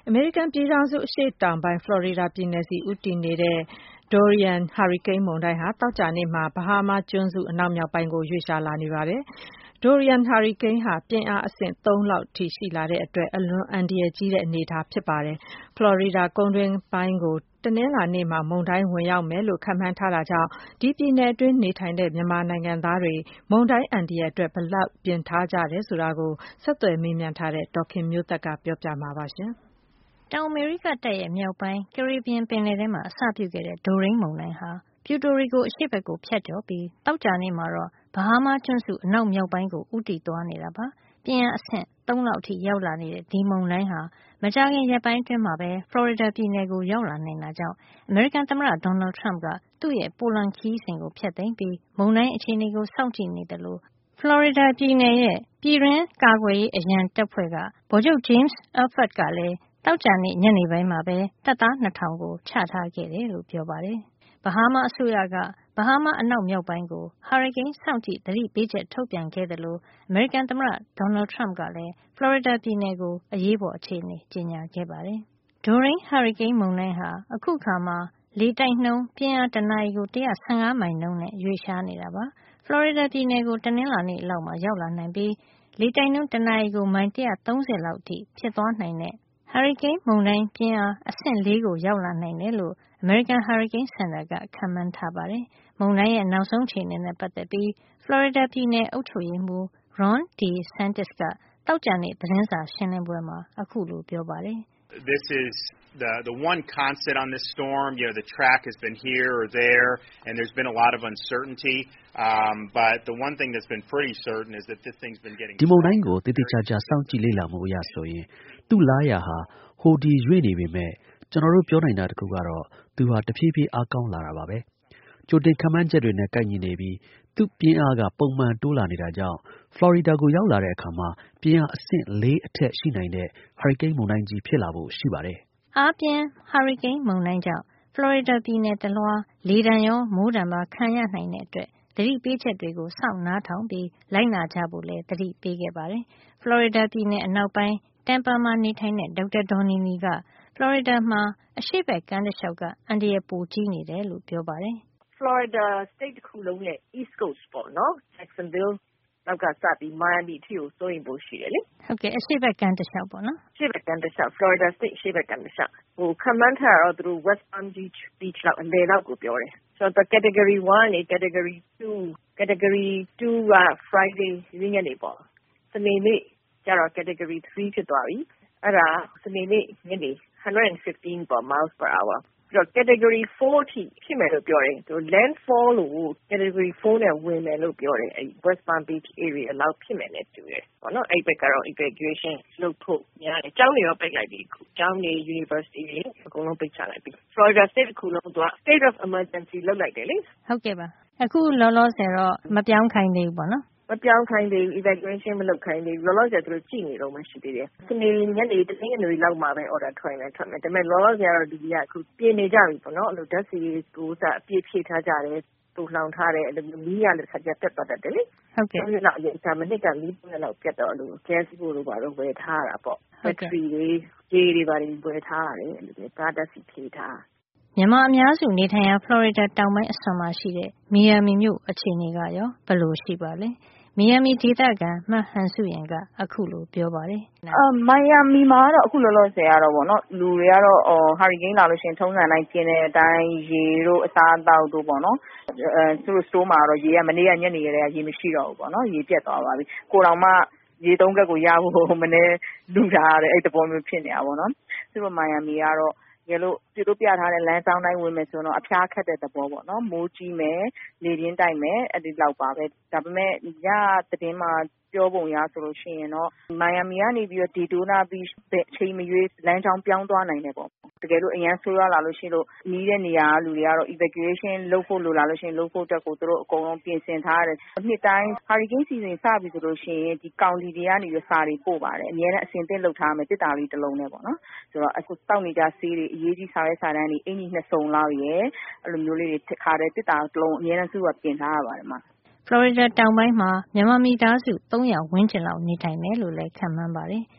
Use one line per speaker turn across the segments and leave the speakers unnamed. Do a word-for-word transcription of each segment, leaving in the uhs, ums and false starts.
အမေရိကန်ပြည်ထောင်စုအရှေ့တောင်ပိုင်းဖလော်ရီဒါပြည်နယ်ဆီဦးတည်နေတဲ့ Dorian ဟာရီကိန်းမုန်တိုင်းဟာသောကြာနေ့မှာဘဟားမားကျွန်းစုအနောက်မြောက်ပိုင်းကိုရွေ့လျားလာနေပါတယ်။ Dorian ဟာရီကိန်းဟာပြင်းအားအဆင့်သုံးလောက်ထိရှိလာတဲ့အတွက်အလွန်အန္တရာယ်ကြီးတဲ့အနေအထားဖြစ်ပါတယ်။ ဖလော်ရီဒါကုန်းတွင်းပိုင်းကိုတနင်္လာနေ့မှာမုန်တိုင်းဝင်ရောက်မယ်လို့ခန့်မှန်းထားတာကြောင့်ဒီပြည်နယ်အတွင်းနေထိုင်တဲ့မြန်မာနိုင်ငံသားတွေမုန်တိုင်းအန္တရာယ်အတွက်ဘယ်လောက်ပြင်ထားကြတယ်ဆိုတာကိုဆက်သွယ်မေးမြန်းထားတဲ့ဒေါ်ခင်မျိုးသက်ကပြောပြမှာပါရှင်
။တောင်အမေရိကတိုက်ရဲ့မြောက်ပိုင်းကာရစ်ဘီယံပင်လယ်ထဲမှာအစပြုခဲ့တဲ့ဒိုရိန်းမုန်တိုင်းဟာပြူတိုရီကိုအရှေ့ဘက်ကိုဖြတ်ကျော်ပြီးသောကြာနေ့မှာတော့ဘဟားမားကျွန်းစုအနောက်မြောက်ပိုင်းကိုဦးတည်သွားနေတာပါ။ပြင်းအားအဆင့်သုံးလောက်အထိရောက်လာနေတဲ့ဒီမုန်တိုင်းဟာမကြာခင်ရက်ပိုင်းအတွင်းမှာပဲဖလော်ရီဒါပြည်နယ်ကိုရောက်လာနိုင်တာကြောင့်အမေရိကန်သမ္မတဒေါ်နယ်ထရမ့်ကသူ့ရဲ့ပိုလန်ခရီးစဉ်ကိုဖျက်သိမ်းပြီးမုန်တိုင်းအခြေအနေကိုစောင့်ကြည့်နေတယ်လို့ဖလော်ရီဒါပြည်နယ်ရဲ့ပြည်တွင်းကာကွယ်ရေးအရန်တပ်ဖွဲ့ကဗိုလ်ချုပ် James Elfert ကလည်းသောကြာနေ့ညနေပိုင်းမှာပဲတပ်သားနှစ်ထောင်ကိုချထားခဲ့တယ်လို့ပြောပါတယ်။ဘဟားမားအစိုးရကဘဟားမားအနောက်မြောက်ပိုင်းကိုဟာရီကိန်းစောင့်ကြည့်သတိပေးချက်ထုတ်ပြန်ခဲ့တယ်လို့အမေရိကန်သမ္မတဒေါ်နယ်ထရမ့်ကလည်းဖလော်ရီဒါပြည်နယ်ကိုအရေးပေါ်အခြေအနေကြေညာခဲ့ပါတယ်။ Dorian ဟာရီကိန်းမုန်တိုင်းဟာအခုအခါမှာလေတိုက်နှုန်းပြင်းအားတနာရီကို၁၁၅မိုင်နှုန်းနဲ့ရွေ့လျားနေတာပါ။ဖလော်ရီဒါပြည်နယ်ကိုတနင်္လာနေ့လောက်မှာရောက်လာနိုင်ပြီးလေတိုက်နှုန်းတနာရီကိုမိုင်၁၃၀လောက်အထိဖြစ်သွားနိုင်တဲ့ဟာရီကိန်းမုန်တိုင်းပြင်းအားအဆင့်လေးကိုရောက်လာနိုင်တယ်လို့အမေရိကန်ဟာရီကိန်းစင်တာကခန့်မှန်းထားပါတယ်။မုန်တိုင်းရဲ့နောက်ဆုံးအခြေအနေနဲ့ပတ်သက်ပြီးဖလော်ရီဒါပြည်နယ်အုပ်ချုပ်ရေးမှူး Ron DeSantis ကသောကြာနေ့သတင်းစာရှင်းလင်းပွဲမှာအခုလိုပြောပါတယ်
။ This is the the one constant on this storm. You know, the track has been here or there, and there's been a lot of uncertainty. Um, but the one thing that's been pretty certain is that this thing's been getting.
ဒီမုန်တိုင်းကိုတိတိကျကျစောင့်ကြည့်လေ့လာမှုအရဆိုရင်သူ့လားရာဟာဟိုဒီရွေ့နေပေမဲ့ကျွန်တော်တို့ပြောနိုင်တာတခုကတော့သူဟာတဖြည်းဖြည်းအားကောင်းလာတာပါပဲ။ကြိုတင်ခန့်မှန်းချက်တွေနဲ့ကိုက်ညီနေပြီးသူ့ပြင်းအားကပုံမှန်တိုးလာနေတာကြောင့်ဖလော်ရီဒါကိုရောက်လာတဲ့အခါမှာပြင်းအားအဆင့်လေးအထက်ရှိနိုင်တဲ့ဟာရီကိန်းမုန်တိုင်းကြီးဖြစ်လာဖို့ရှိပါတယ်
။အားပြင်းဟာရီကိန်းမုန်တိုင်းကြောင့်ဖလော်ရီဒါပြည်နယ်တလွှားလေဒဏ်ရောမိုးဒဏ်ပါခံရနိုင်တဲ့အတွက်သတိပေးချက်တွေကိုစောင့်နားထောင်ပြီးလိုက်နာကြဖို့လည်းသတိပေးခဲ့ပါတယ်။ဖလော်ရီဒါပြည်နယ်အနောက်ပိုင်းတမ်ပါမှာနေထိုင်တဲ့ဒေါက်တာဒေါ်နီနီကဖလော်ရီဒါမှာအရှေ့ဘက်ကမ်းတစ်လျှောက်ကအန္တရာယ်ပိုကြီးနေတယ်လို့ပြောပါတယ်
။ Florida state တစ်ခုလုံးရဲ့ East Coast ပေါ့နော် Jacksonville နောက်ကစပြီး Miami အထိကိုစိုးရိမ်ဖို့ရှိတယ်လေ
။ဟုတ်ကဲ့အရှေ့ဘက်ကမ်းတစ်လျှောက်ပေါ့နော်
။အရှေ့ဘက်ကမ်းတစ်လျှောက် Florida state အရှေ့ဘက်ကမ်းတစ်လျှောက်ဟိုခန့်မှန်းထားတော့သူတို့ West Palm Beach beach လောက်အလယ်လောက်ကိုပြောတယ်။ဆိုတော့ category one နဲ့ category two category two က Friday ညနေပေါ့။စနေနေ့ကျတော့ category three ဖြစ်သွားပြီ။အဲ့ဒါစနေနေ့ညနေone hundred fifteen ပေါ့ miles per hourပြီးတော့ category four ထိဖြစ်မယ်လို့ပြောတယ်သူ landfall လို့ category four နဲ့ဝင်မယ်လို့ပြောတယ်အဲ West Palm Beach area လောက်ဖြစ်မယ်နဲ့တူတယ်ပေါ့နော်အဲ့ဘက်ကတော့ evacuation လုပ်ဖို့များတယ်ကျောင်းတွေရောပိတ်လိုက်ပြီခုကျောင်းတွေ university တွေအကုန်လုံးပိတ်ချလိုက်ပြီ Florida state ခုလုံးက state of emergency လုပ်လိုက်တယ်လေ
ဟုတ်ကဲ့ပါအခုလောလောဆယ်တော့မပြောင်းခိုင်းသေးဘူးပေါ့နော်
မပြောင်းခိုင်းသေးဘူး evacuation မလုပ်ခိုင်းသေးဘူးလောလောဆယ်သူတို့ကြည့်နေတော့မှရှိသေးတယ်စနေညနေတနင်္ဂနွေလောက်မှာပဲ order ထွက်မယ်ထွက်မယ်ဒါပေမဲ့လောလောဆယ်ကတော့ဒီကအခုပြင်နေကြပြီပေါ့နော်အဲ့လိုဓာတ်ဆီကိုစအပြည့်ဖြည့်ထားကြတယ်တူလောင်ထားတယ်အဲ့လိုမီးရတဲ့ခါကျတက်ပတ်တယ်လေ
ဟုတ်ကဲ့
အဲ့ဒီလောက်အရင်မနစ်ကမီးပုံနဲ့လောက်ပြတ်တော့လို့ gas ကိုလိုပါတော့ဝယ်ထားတာပေါ့ battery တွေကြေးတွေပါတွေဝယ်ထားရတယ်အဲ့လိုကားဓာတ်ဆီဖြည့်ထား
မြန်မာအများစုနေထိုင်ရာဖလော်ရီဒါတောင်ပိုင်းအစွန်မှာရှိတဲ့မီယာမီမြို့အခြေအနေကရောဘယ်လိုရှိပါလဲမီယာမီဒေသခံမဟန်စုရင်ကအခုလိုပြောပါတယ်
။အာမိုင်ယာမီမှာတော့အခုလောလောဆယ်ကတော့ဗောနော်လူတွေကတော့အော်ဟာရီကိန်းလာလို့ရှိရင်ထုံးစံတိုင်းကျင်းတဲ့အတိုင်းရေတို့အစားအသောက်တို့ဗောနော်အဲသူတို့စတိုးမှာတော့ရေကမနေ့ကညနေကတည်းကရေမရှိတော့ဘူးဗောနော်ရေပြတ်သွားပါပြီ။ကိုတော်မှရေသုံးကက်ကိုရဖို့မနေလူထားရတယ်အဲ့တပေါ်မျိုးဖြစ်နေတာဗောနော်။သူတို့မိုင်ယာမီကတော့ရေလို့ပြတို့ပြထားတဲ့လမ်းကြောင်းတိုင်းဝင်မယ်ဆိုတော့အဖျားခတ်တဲ့သဘောပေါ့နော်မိုးကြီးမယ်လေပြင်းတိုက်မယ်အဲ့ဒီလောက်ပါပဲဒါပေမဲ့ညသတင်းမှာပြောပုံရဆိုလို့ရှိရင်တော့မိုင်ယာမီကနေပြီးတော့ဒီတိုနာဘီချ်အချိန်မရွေးလမ်းကြောင်းပြောင်းသွားနိုင်တယ်ပေါ့တကယ်လို့အရန်ဆိုးရွားလာလို့ရှိလို့နီးတဲ့နေရာကလူတွေကတော့ evacuation လုပ်ဖို့လိုလာလို့ရှိရင်လုပ်ဖို့တက်ကိုသူတို့အကုန်လုံးပြင်ဆင်ထားရတယ်နှစ်တိုင်းဟာရီကိန်းစီစဉ်စပြီဆိုလို့ရှိရင်ဒီကောင်တီတွေကနေပြီးစာတွေပို့ပါတယ်အများနဲ့အစင်သင့်လုပ်ထားမယ်တစ်တာလေးတစ်လုံးနဲ့ပေါ့နော်ဆိုတော့အခုတောက်နေကြဆေးတွေအရေးကြီးစာရဲစာတန်းတွေအင်ကြီးနှစ်စုံလောက်ရယ်အဲ့လိုမျိုးလေးတွေခါတဲ့တစ်တာတစ်လုံးအများနဲ့စုကပြင်ထားရပါတယ်မှာ
ဖလော်ရီဒါတောင်ပိုင်းမှာမြန်မာမိသားစုthree hundredဝန်းကျင်လောက်နေထိုင်တယ်လို့လည်းခန့်မှန်းပါတယ်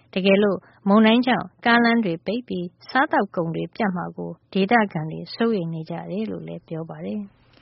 တကယ်လို့မုန်တိုင်းကြောင့်ကားလမ်းတွေပိတ်ပြီးစားသောက်ကုန်တွေပြတ်မှာကိုဒေသခံတွေစိုးရိမ်နေကြတယ်လို့လည်းပြောပါတယ်။